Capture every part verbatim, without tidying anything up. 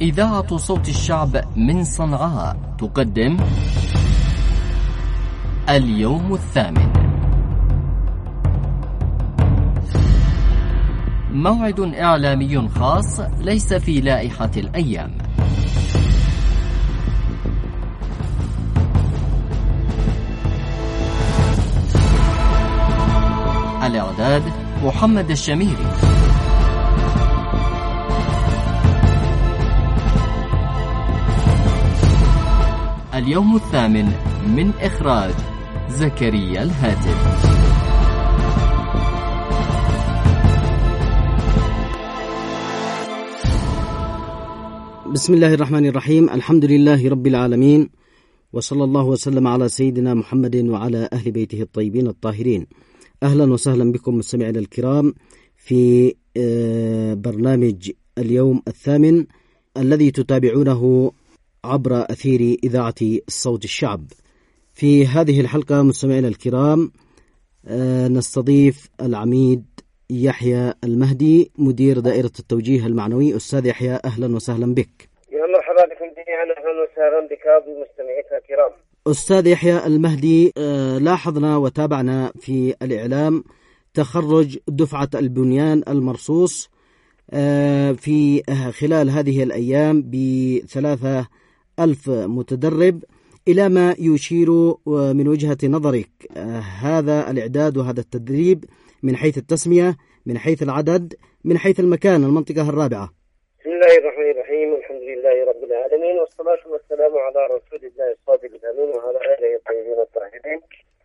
إذاعة صوت الشعب من صنعاء تقدم اليوم الثامن، موعد إعلامي خاص ليس في لائحة الأيام. الإعداد محمد الشميري. اليوم الثامن من إخراج زكريا الهاتف. بسم الله الرحمن الرحيم. الحمد لله رب العالمين، وصلى الله وسلم على سيدنا محمد وعلى أهل بيته الطيبين الطاهرين. أهلا وسهلا بكم مستمعينا الكرام في برنامج اليوم الثامن الذي تتابعونه عبر أثير إذاعة صوت الشعب. في هذه الحلقة مستمعينا الكرام نستضيف العميد يحيى المهدي، مدير دائرة التوجيه المعنوي. أستاذ يحيى، أهلا وسهلا بك. يا مرحبا بكم جميعا، أهلا وسهلا بك بمستمعينا الكرام. أستاذ يحيى المهدي، لاحظنا وتابعنا في الإعلام تخرج دفعة البنيان المرصوص في خلال هذه الأيام بثلاثة ألف متدرب. إلى ما يشير من وجهة نظرك هذا الإعداد وهذا التدريب من حيث التسمية، من حيث العدد، من حيث المكان، المنطقة الرابعة؟ بسم الله الرحمن الرحيم، الحمد لله رب العالمين، والصلاة والسلام على رسول الله الصادق الأمين وعلى آله الطيبين الطاهرين.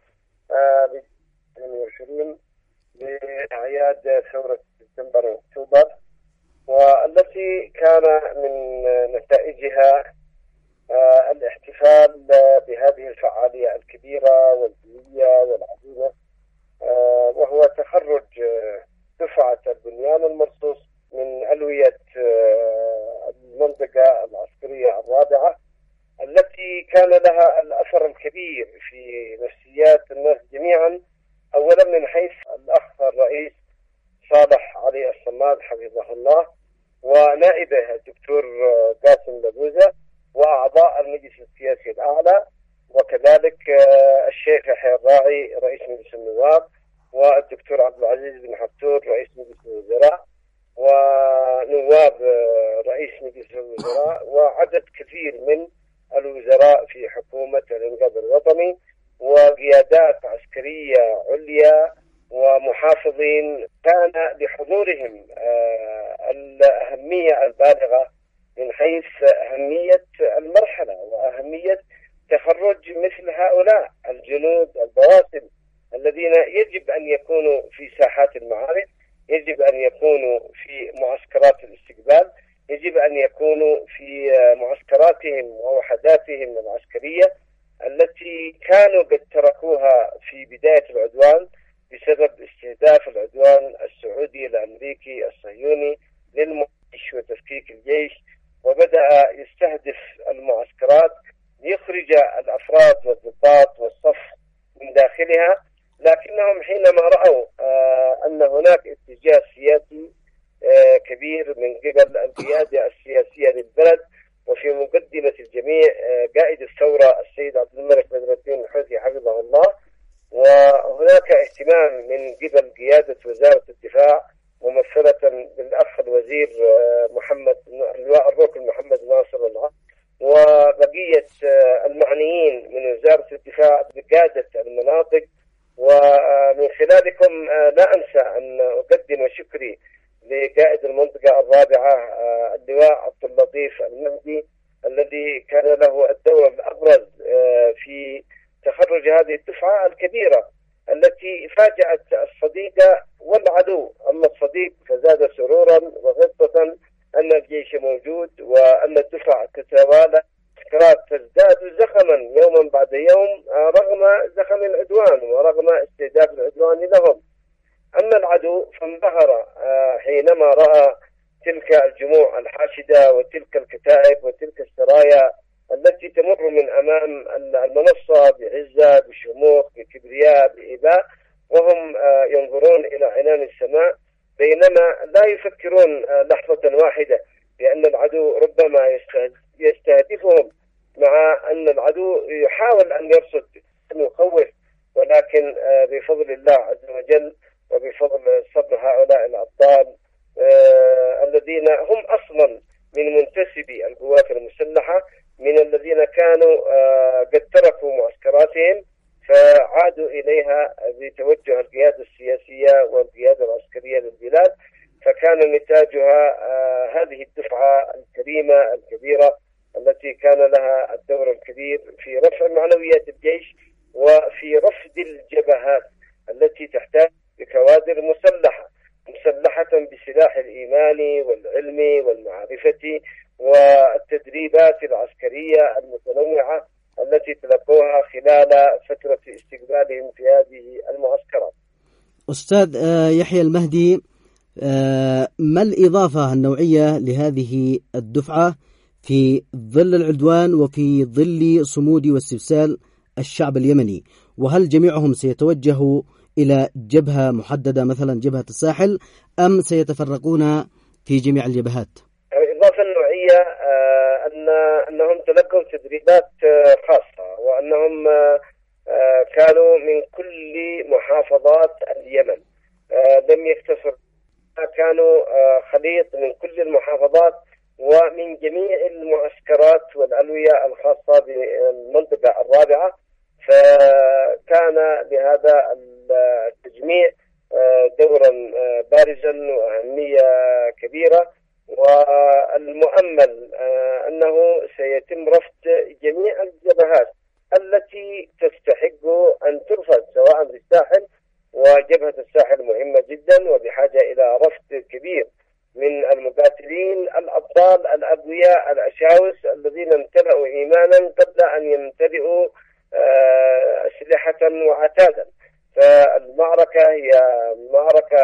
بالمرشدين بأعياد ثورة سبتمبر وأكتوبر، والتي كان من نتائجها آه الاحتفال بهذه الفعالية الكبيرة والجوية والعظيمة، آه وهو تخرج آه دفعة البنيان المرصوص من ألوية آه المنطقة العسكرية الرابعة، التي كان لها الأثر الكبير في نفسيات الناس جميعا. أولا من حيث الأخ الرئيس صالح علي الصماد حفظه الله، ونائبه الدكتور قاسم لبوزة، وأعضاء المجلس السياسي الأعلى، وكذلك الشيخ يحيى الراعي رئيس مجلس النواب، والدكتور عبد العزيز بن حفتور رئيس مجلس الوزراء، ونواب رئيس مجلس الوزراء، وعدد كثير من الوزراء في حكومة الإنقاذ الوطني، وقيادات عسكرية عليا ومحافظين. كان لحضورهم الأهمية البالغة من حيث أهمية المرحلة وأهمية تخرج مثل هؤلاء الجنود البواسل الذين يجب أن يكونوا في ساحات المعارك، يجب أن يكونوا في معسكرات الاستقبال، يجب أن يكونوا في معسكراتهم ووحداتهم العسكرية التي كانوا قد تركوها في بداية العدوان بسبب استهداف العدوان السعودي الأمريكي الصهيوني للمعيش وتفكيك الجيش، وبدأ يستهدف المعسكرات ليخرج الأفراد والضباط والصف من داخلها. لكنهم حينما رأوا آه أن هناك اتجاه سياسي آه كبير من قبل القيادة السياسية للبلد، وفي مقدمة الجميع آه قائد الثورة السيد عبد الملك بدر الدين الحوثي حفظه الله، وهناك اهتمام من قبل قيادة وزارة الدفاع ممثلة بالأخ الوزير محمد اللواء الركن محمد ناصر العقل، وبقية المعنيين من وزارة الدفاع بقيادة المناطق. ومن خلالكم لا أنسى أن أقدم شكري لقائد المنطقة الرابعة اللواء عبد اللطيف المهدي، الذي كان له الدور الأبرز في تخرج هذه الدفعة الكبيرة التي فاجأت الصديق والعدو. أما الصديق فزاد سرورا وغبطة أن الجيش موجود وأن الدفع تتوالى، سكرات تزداد زخما يوما بعد يوم رغم زخم العدوان ورغم استهداف العدوان لهم. أما العدو فانبهر حينما رأى تلك الجموع الحاشدة وتلك الكتائب وتلك السرايا التي تمر من أمام المنصة بعزة بشموخ بكبرياء بإباء، وهم ينظرون إلى عنان السماء بينما لا يفكرون لحظة واحدة بأن العدو ربما يستهدفهم، مع أن العدو يحاول أن يرصد أن يخوف، ولكن بفضل الله عز وجل وبفضل صبر هؤلاء الأبطال الذين هم أصلا من منتسبي القوات المسلحة، من الذين كانوا قد تركوا معسكراتهم فعادوا إليها بتوجه القيادة السياسية والقيادة العسكرية للبلاد، فكان نتاجها هذه الدفعة الكريمة الكبيرة التي كان لها الدور الكبير في رفع معنويات الجيش وفي رفض الجبهات التي تحتاج بكوادر مسلحة مسلحة بسلاح الإيمان والعلم والمعرفة والتدريبات العسكرية المتنوعة التي تلقوها خلال فترة استقبالهم في هذه المعسكرات. أستاذ يحيى المهدي، ما الإضافة النوعية لهذه الدفعة في ظل العدوان وفي ظل صمود واستبسال الشعب اليمني؟ وهل جميعهم سيتوجهوا إلى جبهة محددة مثلا جبهة الساحل، أم سيتفرقون في جميع الجبهات؟ الإضافة النوعية أن أنهم تلقوا تدريبات خاصة، وأنهم كانوا من كل محافظات اليمن، لم يقتصر، كانوا خليط من كل المحافظات ومن جميع المعسكرات والألوية الخاصة بالمنطقة الرابعة، فكان لهذا التجميع دورا بارزا وأهمية كبيرة. والمؤمل أنه سيتم رفض جميع الجبهات التي تستحق أن ترفض سواء في الساحل، وجبهة الساحل مهمة جدا وبحاجة إلى رفض كبير من المقاتلين الأبطال الأقوياء الأشاوس الذين امتلأوا إيمانا قبل أن يمتلئوا أسلحة وعتادا. فالمعركة هي معركة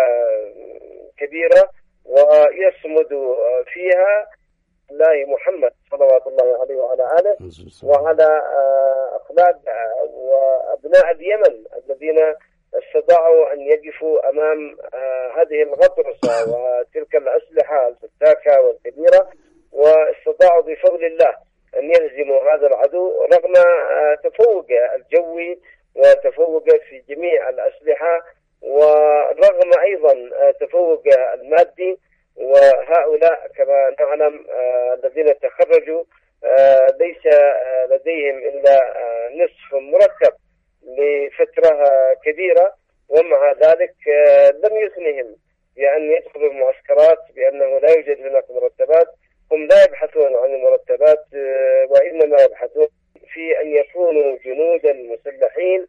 كبيرة ويصمد فيها الله محمد صلوات الله عليه وعلى آله وعلى أخلاق وأبناء اليمن الذين استطاعوا أن يقفوا أمام هذه الغطرسة وتلك الأسلحة الفتاكة والكبيرة، واستطاعوا بفضل الله أن يهزموا هذا العدو رغم تفوق الجوي وتفوق في جميع الأسلحة، ورغم أيضا تفوق المادي. وهؤلاء كما نعلم الذين تخرجوا ليس لديهم إلا نصف مرتب لفترة كبيرة، ومع ذلك لم يثنهم بأن يدخلوا المعسكرات بأنه لا يوجد هناك مرتبات. هم لا يبحثون عن المرتبات، وإنما يبحثون في أن يكونوا جنودا مسلحين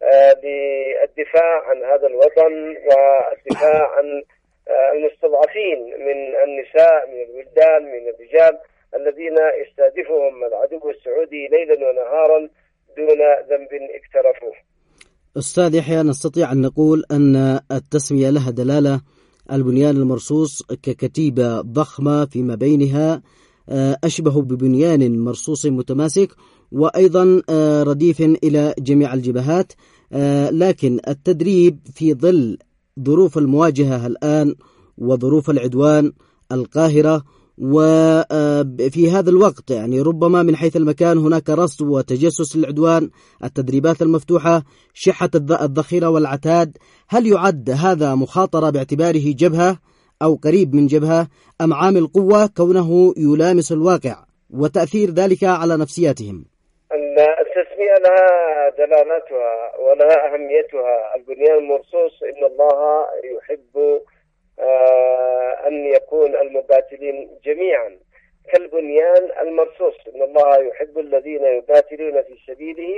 للدفاع عن هذا الوطن والدفاع عن المستضعفين من النساء، من الولدان، من الرجال الذين يستهدفهم العدو السعودي ليلا ونهارا دون ذنب اقترفوه. أستاذ يحيى، نستطيع أن نقول أن التسمية لها دلالة. البنيان المرصوص ككتيبة ضخمة فيما بينها أشبه ببنيان مرصوص متماسك، وأيضا رديف إلى جميع الجبهات، لكن التدريب في ظل ظروف المواجهة الآن وظروف العدوان القاهرة، وفي هذا الوقت يعني ربما من حيث المكان هناك رصد وتجسس للعدوان، التدريبات المفتوحة، شحة الذخيرة والعتاد. هل يعد هذا مخاطرة باعتباره جبهة أو قريب من جبهة، أم عامل قوة كونه يلامس الواقع وتأثير ذلك على نفسياتهم؟ التسمية لها دلالاتها ولها أهميتها. البنيان المرصوص إن الله يحب أن يكون المقاتلين جميعا كالبنيان المرصوص. إن الله يحب الذين يقاتلون في سبيله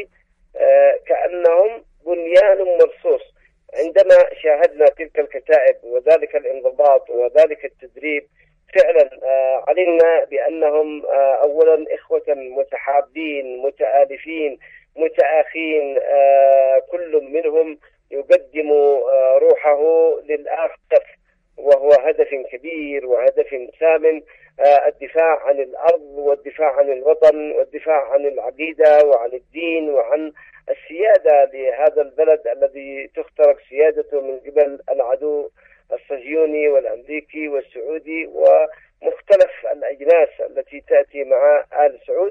كأنهم بنيان مرصوص. عندما شاهدنا تلك الكتائب وذلك الانضباط وذلك التدريب، فعلا علمنا بأنهم أولا إخوة متحابين متآلفين متآخين، كل منهم يقدم روحه للآخر، وهو هدف كبير وهدف ثامن، الدفاع عن الأرض والدفاع عن الوطن والدفاع عن العقيدة وعن الدين وعن السيادة لهذا البلد الذي تخترق سيادته من قبل العدو الصهيوني والأمريكي والسعودي ومختلف الأجناس الأجناس التي تأتي مع آل سعود.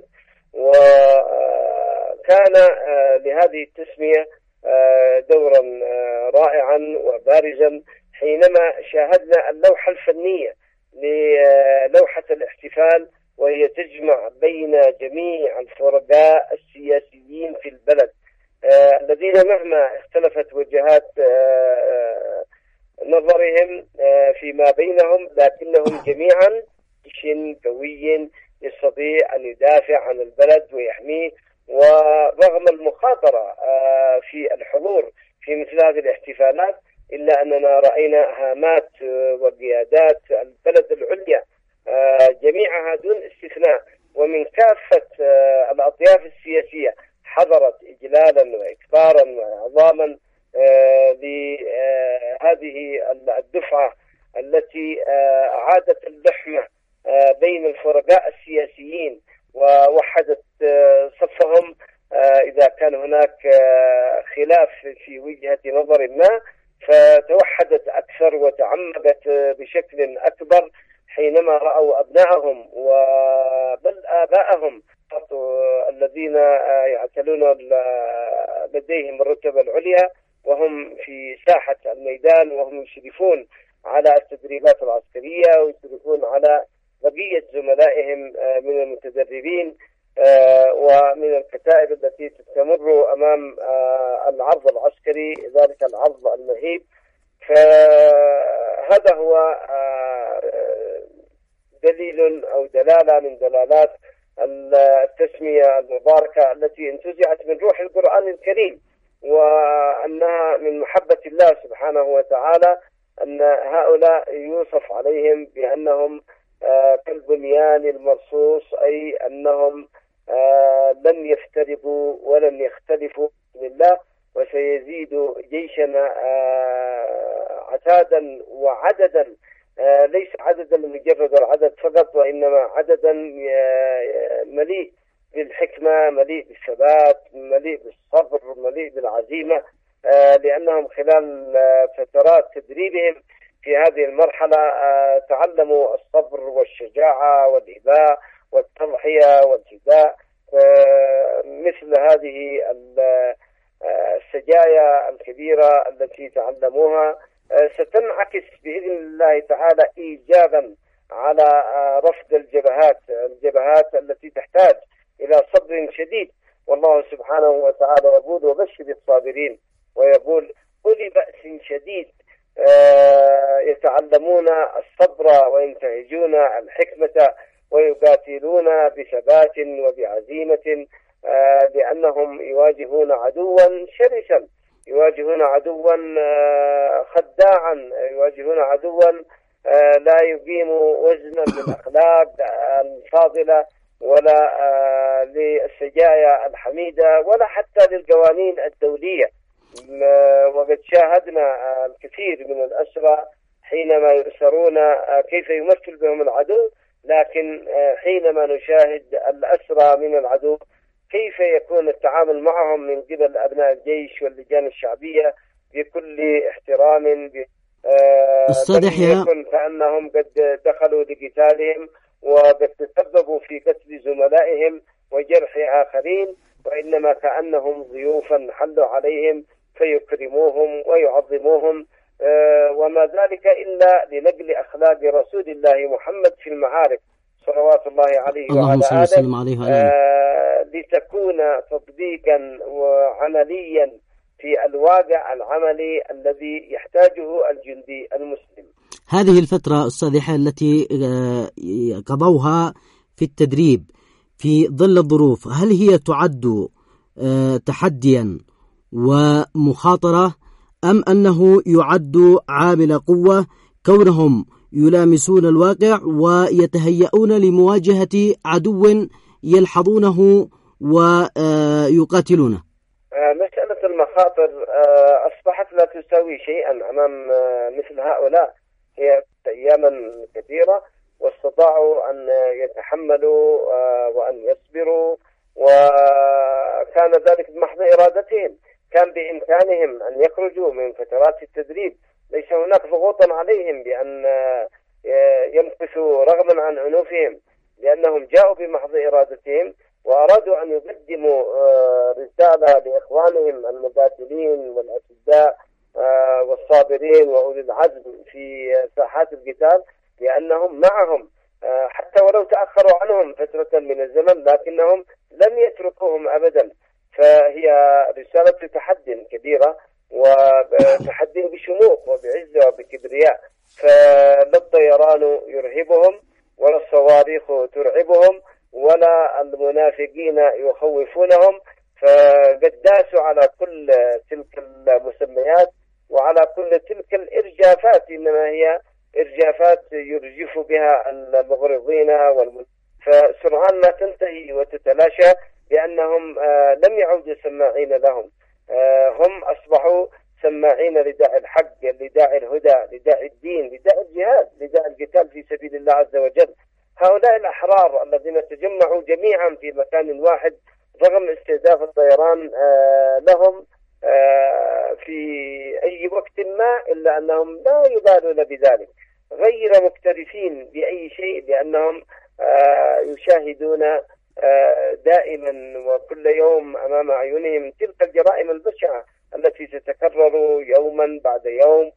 وكان لهذه التسمية دورا رائعا وبارزا حينما شاهدنا اللوحة الفنية للوحة الاحتفال، وهي تجمع بين جميع الفرقاء السياسيين في البلد الذين مهما اختلفت وجهات نظرهم فيما بينهم لكنهم جميعا جيش قوي يستطيع أن يدافع عن البلد ويحميه. ورغم المخاطرة في الحضور في مثل هذه الاحتفالات إلا أننا رأينا هامات وقيادات البلد العليا جميعها دون استثناء ومن كافة الأطياف السياسية حضرت إجلالا وإكبارا وعظاما لهذه الدفعة التي أعادت اللحمة بين الفرقاء السياسيين ووحدت صفهم إذا كان هناك خلاف في وجهة نظر ما، فتوحدت أكثر وتعمقت بشكل أكبر حينما رأوا أبنائهم وبل آبائهم الذين يعتلون لديهم الرتبة العليا وهم في ساحة الميدان وهم يشرفون على التدريبات العسكرية ويشرفون على بقية زملائهم من المتدربين ومن الكتائب التي تمر أمام العرض العسكري، ذلك العرض المهيب. فهذا هو دليل أو دلالة من دلالات التسمية المباركة التي انتزعت من روح القرآن الكريم، وأنها من محبة الله سبحانه وتعالى أن هؤلاء يوصف عليهم بأنهم كالبنيان المرصوص، أي أنهم لن يفترقوا ولن يختلفوا لله، وسيزيد جيشنا عتادا وعددا، ليس عددا لمجرد العدد فقط وإنما عددا مليء بالحكمة، مليء بالثبات، مليء بالصبر، مليء بالعزيمة، لأنهم خلال فترات تدريبهم في هذه المرحلة تعلموا الصبر والشجاعة والإباء والتضحية والفداء. مثل هذه السجايا الكبيرة التي تعلموها ستنعكس بإذن الله تعالى إيجابا على رفض الجبهات الجبهات التي تحتاج إلى صبر شديد. والله سبحانه وتعالى يقول وبشر الصابرين، ويقول أولي بأس شديد يتعلمون الصبر وينتهجون الحكمة ويقاتلون بثبات وبعزيمة، لأنهم يواجهون عدوا شرسا، يواجهون عدوا خداعا، يواجهون عدوا لا يقيم وزنا للأخلاق الفاضلة ولا للسجايا الحميدة ولا حتى للقوانين الدولية. وقد شاهدنا الكثير من الأسرى حينما يؤسرون كيف يمثل بهم العدو، لكن حينما نشاهد الأسرى من العدو كيف يكون التعامل معهم من قبل أبناء الجيش واللجان الشعبية بكل احترام، أستاذ يحيى يكن كأنهم قد دخلوا لقتالهم وقد تسببوا في قتل زملائهم وجرح آخرين، وإنما كأنهم ضيوفا حلوا عليهم فيكرموهم ويعظموهم، وما ذلك إلا لنقل أخلاق رسول الله محمد في المعارك صلوات الله عليه وعلى آله، آه لتكون تطبيقا وعمليا في الواقع العملي الذي يحتاجه الجندي المسلم. هذه الفترة أستاذ يحيى التي قضوها في التدريب في ظل الظروف، هل هي تعد تحديا ومخاطرة أم أنه يعد عامل قوة كونهم يلامسون الواقع ويتهيئون لمواجهة عدو يلحظونه ويقاتلونه؟ مسألة المخاطر أصبحت لا تساوي شيئا أمام مثل هؤلاء. هي أياما كثيرة واستطاعوا أن يتحملوا وأن يصبروا، وكان ذلك بمحض إرادتهم. كان بإمكانهم أن يخرجوا من فترات التدريب، ليس هناك ضغوط عليهم بأن يمكثوا رغما عن عنوفهم. لأنهم جاءوا بمحض إرادتهم وأرادوا أن يقدموا رسالة لإخوانهم المقاتلين والأشداء والصابرين وأولي العزم في ساحات القتال، لأنهم معهم حتى ولو تأخروا عنهم فترة من الزمن، لكنهم لم يتركوهم أبدا. فهي رسالة تحدي كبيرة وتحدي بشموخ وبعزة وبكبرياء، فلا الطيران يرهبهم ولا الصواريخ ترعبهم ولا المنافقين يخوفونهم، فقد داسوا على كل تلك المسميات وعلى كل تلك الإرجافات، إنما هي إرجافات يرجف بها المغرضين والمن... فسرعان ما تنتهي وتتلاشى، لأنهم لم يعودوا سماعين لهم، هم أصبحوا سماعين لداعي الحق، لداعي الهدى، لداعي الدين، لداعي الجهاد، لداعي القتال في سبيل الله عز وجل. هؤلاء الأحرار الذين تجمعوا جميعا في مكان واحد رغم استهداف الطيران لهم في أي وقت ما، إلا أنهم لا يبالون بذلك، غير مكترثين بأي شيء، لأنهم يشاهدون دائما وكل يوم أمام أعينهم تلك الجرائم البشعة التي تتكرر يوما بعد يوم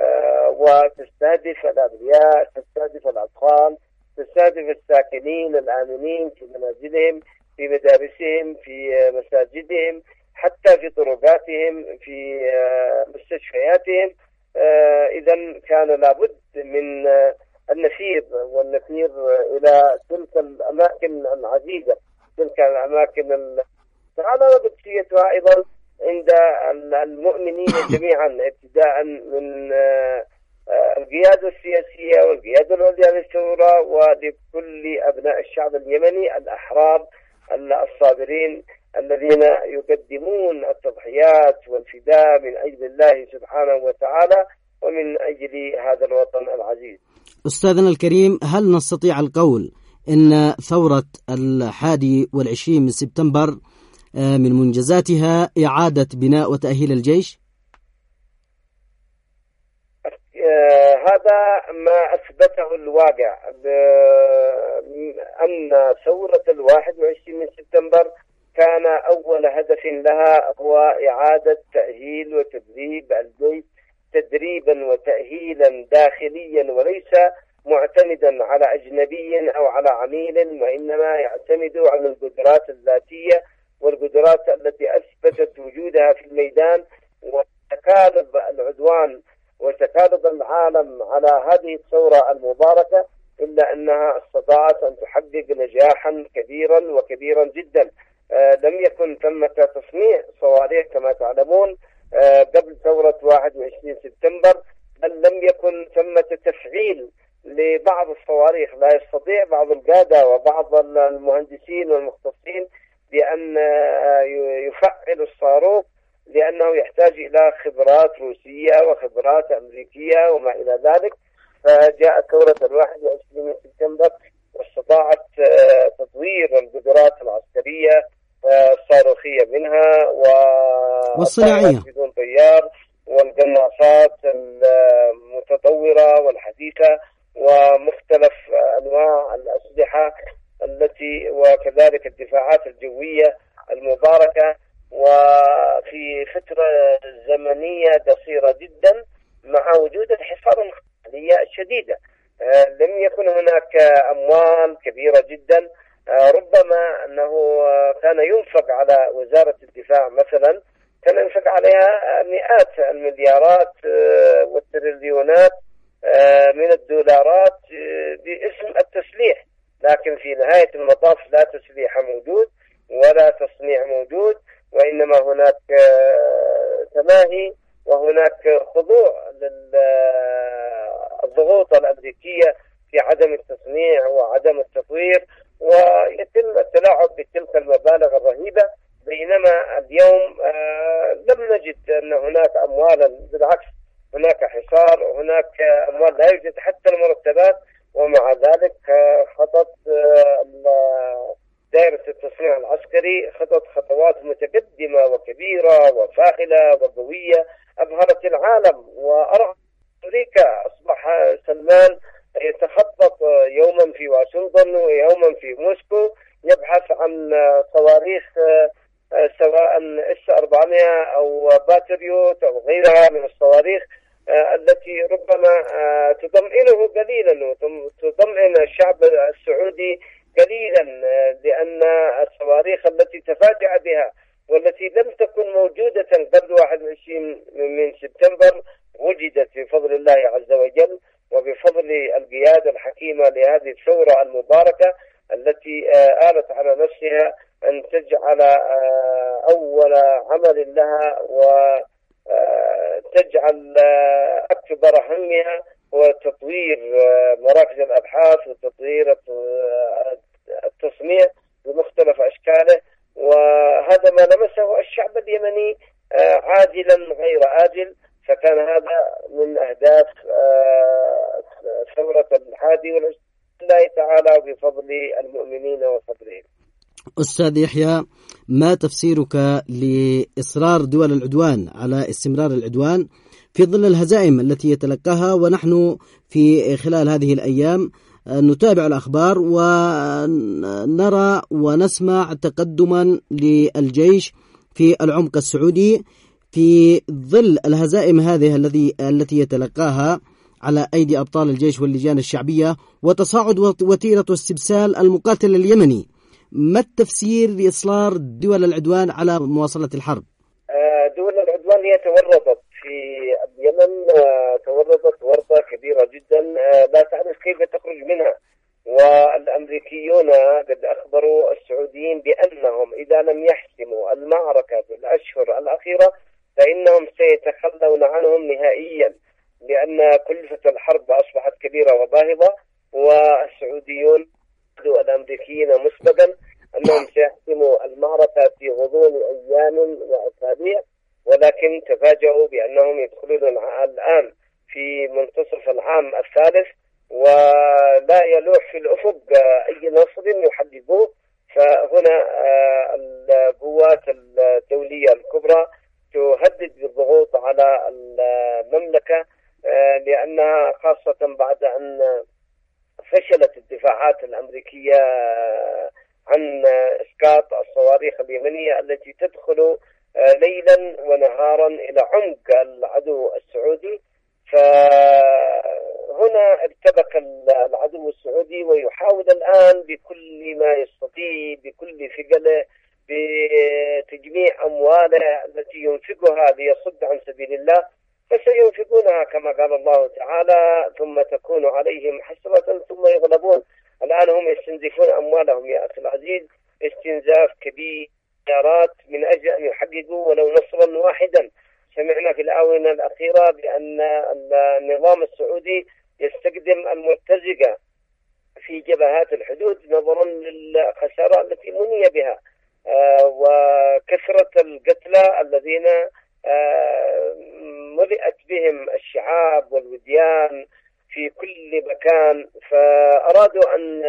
وتستهدف الأبرياء، تستهدف الأطفال، تستهدف الساكنين الآمنين في منازلهم، في مدارسهم، في مساجدهم، حتى في طرقاتهم، في مستشفياتهم. إذن كان لابد من النفير والنفير إلى تلك الأماكن العزيزة، تلك الأماكن تعالى وبقيتها أيضا عند المؤمنين جميعا، ابتداء من القيادة السياسية والقيادة العليا للثورة ولكل أبناء الشعب اليمني الأحرار الصابرين الذين يقدمون التضحيات والفداء من أجل الله سبحانه وتعالى ومن أجل هذا الوطن العزيز. أستاذنا الكريم، هل نستطيع القول إن ثورة الحادي والعشرين من سبتمبر من منجزاتها إعادة بناء وتأهيل الجيش؟ هذا ما أثبته الواقع، أن ثورة الواحد وعشرين من سبتمبر كان أول هدف لها هو إعادة تأهيل وتدريب الجيش تدريبا وتأهيلا داخليا، وليس معتمدا على أجنبي أو على عميل، وإنما يعتمد على القدرات الذاتية والقدرات التي أثبتت وجودها في الميدان، وتكالب العدوان وتكالب العالم على هذه الثورة المباركة، إلا أنها استطاعت أن تحقق نجاحا كبيرا وكبيرا جدا. آه لم يكن ثمة تصنيع صواريخ كما تعلمون آه قبل ثورة واحد وعشرين سبتمبر، بل لم يكن ثمة تفعيل لبعض الصواريخ. لا يستطيع بعض القادة وبعض المهندسين والمختصين بأن آه يفعل الصاروخ، لأنه يحتاج إلى خبرات روسية وخبرات أمريكية وما إلى ذلك. فجاءت ثورة الواحد وعشرين من سبتمبر واستطاعت تطوير القدرات العسكرية الصاروخية منها والصناعية بدون طيار والقناصات المتطورة والحديثة ومختلف أنواع الأسلحة التي وكذلك الدفاعات الجوية المباركة، وفي فترة زمنية قصيرة جدا مع وجود الحصار الخارجية الشديدة. لم يكن هناك أموال كبيرة جدا، ربما أنه كان ينفق على وزارة الدفاع مثلا، كان ينفق عليها مئات المليارات والتريليونات من الدولارات باسم التسليح، لكن في نهاية المطاف لا تسليح موجود ولا تصنيع موجود، وإنما هناك تماهي وهناك خضوع للضغوط الأمريكية في عدم التصنيع وعدم التطوير، ويتم التلاعب بتلك المبالغ الرهيبة. بينما اليوم لم نجد أن هناك أموالا، بالعكس هناك حصار وهناك أموال لا يوجد حتى المرتبات، ومع ذلك خطط دائرة التصنيع العسكري خطط خطوات متقدمة وكبيرة وفاعلة وقوية أبهرت العالم وأرعت أمريكا. أصبح سلمان يتخطط يوما في واشنطن ويوما في موسكو، يبحث عن صواريخ سواء اس أربعمائة أو باتريوت أو غيرها من الصواريخ التي ربما تطمئنه قليلا وتطمئن الشعب السعودي قليلا، لأن الصواريخ التي تفاجأ بها والتي لم تكن موجودة قبل واحد وعشرين من سبتمبر وجدت بفضل الله عز وجل وبفضل القيادة الحكيمة لهذه الثورة المباركة التي آلت على نفسها أن تجعل أول عمل لها وتجعل أكبر همها هو تطوير مراكز الأبحاث وتطوير التصنيع بمختلف أشكاله، وهذا ما لمسه الشعب اليمني عاجلا غير آجل، فكان هذا من أهداف ثورة الحادي والعشرين الله تعالى بفضل المؤمنين وفضلهم. أستاذ يحيى، ما تفسيرك لإصرار دول العدوان على استمرار العدوان في ظل الهزائم التي يتلقاها، ونحن في خلال هذه الأيام نتابع الأخبار ونرى ونسمع تقدما للجيش في العمق السعودي في ظل الهزائم هذه الذي التي يتلقاها على أيدي أبطال الجيش واللجان الشعبية وتصاعد وتيرة واستبسال المقاتل اليمني؟ ما التفسير لإصرار دول العدوان على مواصلة الحرب؟ دول العدوان هي تورطت في اليمن، تورطت ورطة كبيرة جدا لا تعرف كيف تخرج منها، والأمريكيون قد أخبروا السعوديين بأنهم إذا لم يحسموا المعركة في الأشهر الأخيرة فإنهم سيتخلون عنهم نهائيا، لأن كلفة الحرب أصبحت كبيرة وباهظة، والسعوديون والأمريكيين مسبقا أنهم سيحسموا المعركة في غضون أيام وأسابيع، ولكن تفاجؤوا بأنهم يدخلون الآن في منتصف العام الثالث ولا يلوح في الأفق أي نصر يحددوه. فهنا القوات الدولية الكبرى تهدد بالضغوط على المملكة، لأنها خاصة بعد أن فشلت الدفاعات الأمريكية عن إسقاط الصواريخ اليمنية التي تدخل ليلا ونهارا إلى عمق العدو السعودي. فهنا ارتبك العدو السعودي ويحاول الآن بكل ما يستطيع بكل ثقله بتجميع أمواله التي ينفقها ليصد عن سبيل الله، فسينفقونها كما قال الله تعالى ثم تكون عليهم حسرة ثم يغلبون. الآن هم يستنزفون أموالهم يا أخي العزيز استنزاف كبير من أجل أن يحققوا ولو نصرا واحدا. سمعنا في الآونة الأخيرة بأن النظام السعودي يستخدم المرتزقة في جبهات الحدود نظرا للخسارة التي مني بها وكثرة القتلى الذين ملئت بهم الشعاب والوديان في كل مكان، فأرادوا أن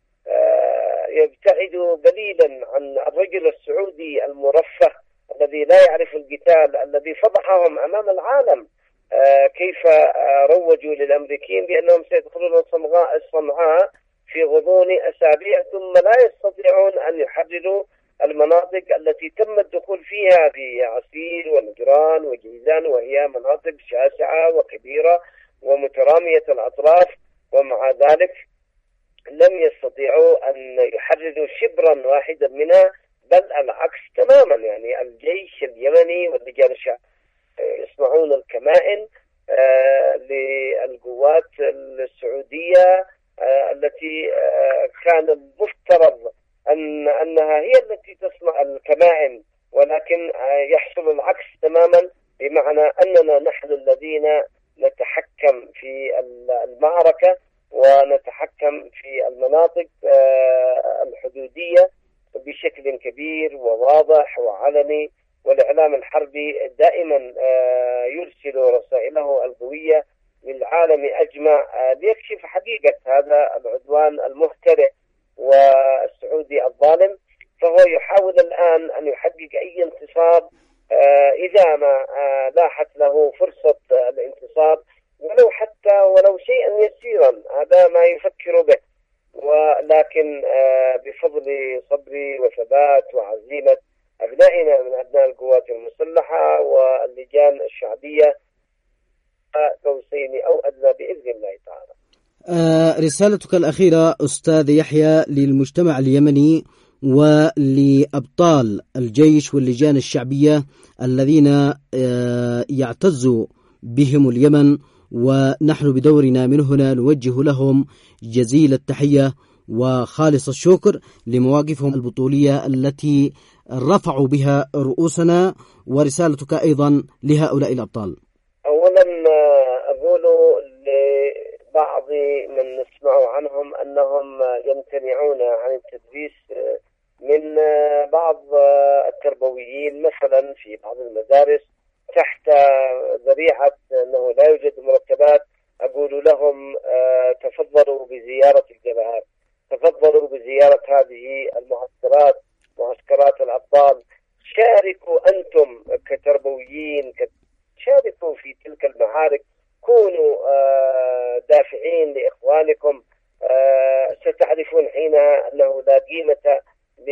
يبتعدوا قليلا عن الرجل السعودي المرفه الذي لا يعرف القتال الذي فضحهم أمام العالم. كيف روجوا للأمريكيين بأنهم سيدخلون الصنعاء في غضون أسابيع ثم لا يستطيعون أن يحرروا المناطق التي تم الدخول فيها في عسير ونجران وجيزان، وهي مناطق شاسعة وكبيرة ومترامية الأطراف، ومع ذلك لم يستطيعوا أن يحرروا شبرا واحدا منها، بل العكس تماما. يعني الجيش اليمني واللجان الشعب يصنعون الكمائن آه للقوات السعودية آه التي آه كان المفترض أن أنها هي التي تصنع الكمائن، ولكن آه يحصل العكس تماما، بمعنى أننا نحن الذين نتحكم في المعركة ونتحكم في المناطق آه الحدودية بشكل كبير وواضح وعلني. والإعلام الحربي دائما يرسل رسائله القوية للعالم أجمع ليكشف حقيقة هذا العدوان المهترئ والسعودي الظالم. فهو يحاول الآن أن يحقق أي انتصار إذا ما لاحت له فرصة الانتصار ولو حتى ولو شيئا يسيرا، هذا ما يفكر به. ولكن بفضل صبر وثبات وعزيمة أبنائنا من أبناء القوات المسلحة واللجان الشعبية قوسين أو أدنى بإذن الله تعالى. آه رسالتك الأخيرة أستاذ يحيى للمجتمع اليمني ولأبطال الجيش واللجان الشعبية الذين آه يعتز بهم اليمن، ونحن بدورنا من هنا نوجه لهم جزيل التحية وخالص الشكر لمواقفهم البطولية التي رفعوا بها رؤوسنا، ورسالتك أيضا لهؤلاء الأبطال. أولا أقول لبعض من نسمع عنهم أنهم يمتنعون عن التدريس من بعض التربويين مثلا في بعض المدارس تحت ذريعة أنه لا يوجد مرتبات، أقول لهم تفضلوا بزيارة الجبهات، تفضلوا بزيارة هذه المعسكرات، معسكرات الأبطال، شاركوا أنتم كتربويين، شاركوا في تلك المعارك، كونوا دافعين لإخوانكم. ستعرفون حينها أنه لا قيمة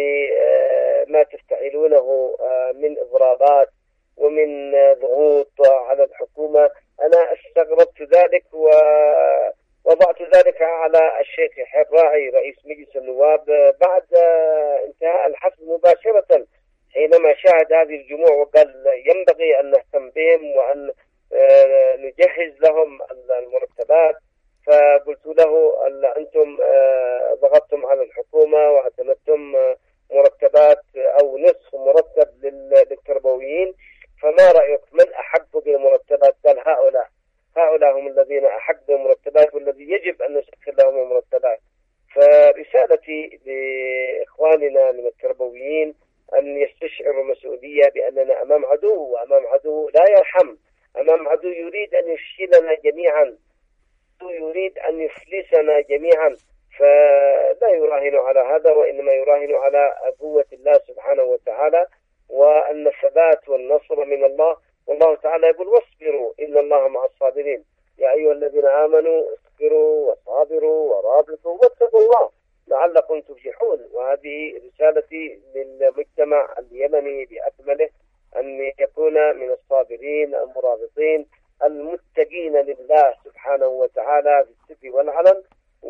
لما تفتعلونه من إضرابات ومن ضغوط على الحكومة. أنا استغربت ذلك ووضعت ذلك على الشيخ حراعي رئيس مجلس النواب بعد انتهاء الحفل مباشرة، حينما شاهد هذه الجموع وقال ينبغي أن نهتم بهم وأن نجهز لهم المرتبات. فقلت له أنتم ضغطتم على الحكومة واعتمدتم مرتبات أو نصف مرتب للتربويين، فما رأيك من أحق بالمرتبات؟ قال هؤلاء هؤلاء هم الذين أحق بالمرتبات والذي يجب أن نسخر لهم المرتبات. فرسالتي لإخواننا من التربويين أن يستشعروا مسؤولية بأننا أمام عدو، وأمام عدو لا يرحم، أمام عدو يريد أن يفشلنا جميعا، يريد أن يفلسنا جميعا. فلا يراهن على هذا، وإنما يراهن على قوة الله سبحانه وتعالى، وأن الثبات والنصر من الله. والله تعالى يقول واصبروا إن الله مع الصابرين، يا أيها الذين آمنوا اصبروا وصابروا ورابطوا واتقوا الله لعلكم تفلحون. وهذه رسالتي للمجتمع اليمني بأكمله، أن يكون من الصابرين المرابطين المتقين لله سبحانه وتعالى في السر والعلن،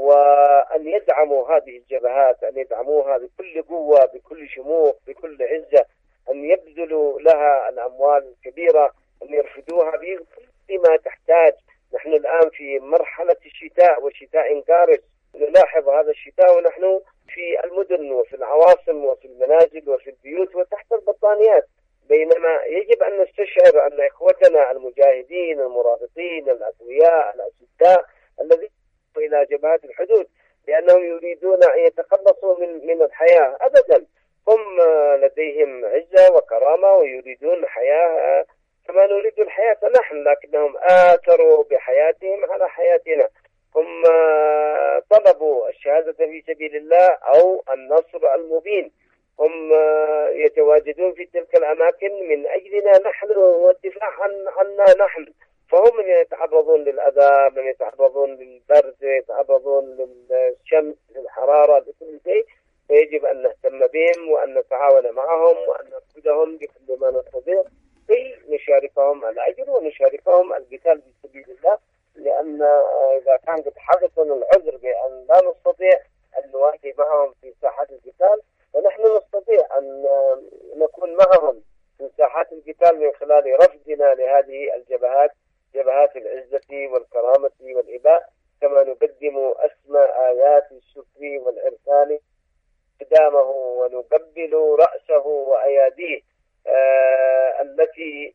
وأن يدعموا هذه الجبهات، أن يدعموها بكل قوة، بكل شموخ، بكل عزة، أن يبذلوا لها الأموال الكبيرة، أن يرفدوها بكل ما تحتاج. نحن الآن في مرحلة الشتاء وشتاء قارس، نلاحظ هذا الشتاء ونحن في المدن وفي العواصم وفي المنازل وفي البيوت وتحت البطانيات، بينما يجب أن نستشعر أن إخوتنا المجاهدين المرابطين الأقوياء الأشداء الذين إلى جبهات الحدود لأنهم يريدون أن يتخلصوا من من الحياة. أبدا، هم لديهم عزة وكرامة ويريدون حياة كما نريد الحياة نحن، لكنهم آثروا بحياتهم على حياتنا. هم طلبوا الشهادة في سبيل الله أو النصر المبين، هم يتواجدون في تلك الأماكن من أجلنا نحن والدفاع عن عنا نحن. فهم من يتعرضون للأذى، من يتعرضون للبرد، يتعرضون للشمس، للحرارة، لكل شيء. فيجب أن نهتم بهم وأن نتعاون معهم وأن نرفدهم بكل ما نستطيع كي نشاركهم الأجر ونشاركهم القتال في سبيل الله. لأن إذا كان قد حدثنا العذر بأن لا نستطيع أن نواجه معهم في ساحات القتال، فنحن نستطيع أن نكون معهم في ساحات القتال من خلال رفضنا لهذه الجبهات، جبهات العزة والكرامة والإباء، كما نقدم أسمى آيات الشكر والعرفان قدامه ونقبل رأسه وأياديه آه التي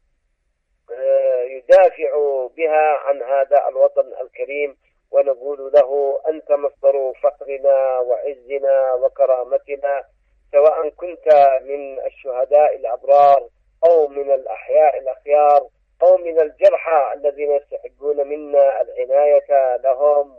آه يدافع بها عن هذا الوطن الكريم، ونقول له أنت مصدر فقرنا وعزنا وكرامتنا، سواء كنت من الشهداء الأبرار أو من الأحياء الأخيار أو من الجرحى الذين يستحقون منا العناية لهم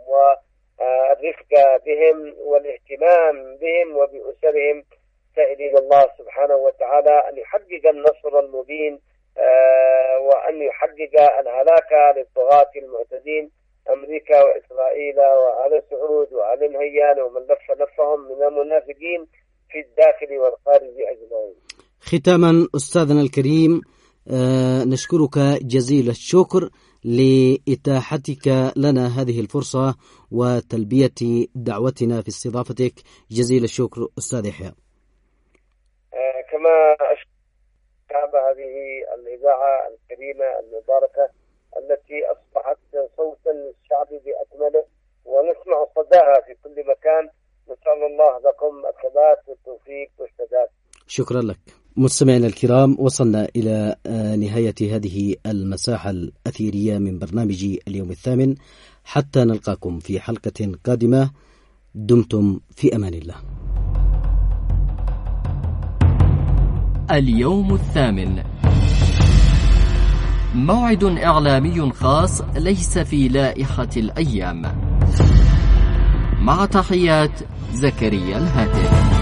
والرفق بهم والاهتمام بهم وبأسرهم، سائلين الله سبحانه وتعالى أن يحقق النصر المبين وأن يحقق الهلاك للطغاة المعتدين أمريكا وإسرائيل وآل سعود وآل نهيان ومن لف لفهم من المنافقين في الداخل والخارج أجمعين. ختاما أستاذنا الكريم، آه نشكرك جزيل الشكر لإتاحتك لنا هذه الفرصة وتلبية دعوتنا في استضافتك. جزيل الشكر أستاذ يحيى. آه كما أشكر هذه الإذاعة الكريمة المباركة التي أصبحت صوتا للشعب بأكمله ونسمع صداها في كل مكان. نسأل الله لكم الثبات والتوفيق والسداد. شكرا لك. مستمعينا الكرام، وصلنا إلى نهاية هذه المساحة الأثيرية من برنامج اليوم الثامن. حتى نلقاكم في حلقة قادمة، دمتم في أمان الله. اليوم الثامن، موعد إعلامي خاص ليس في لائحة الأيام. مع تحيات زكريا الهاتف.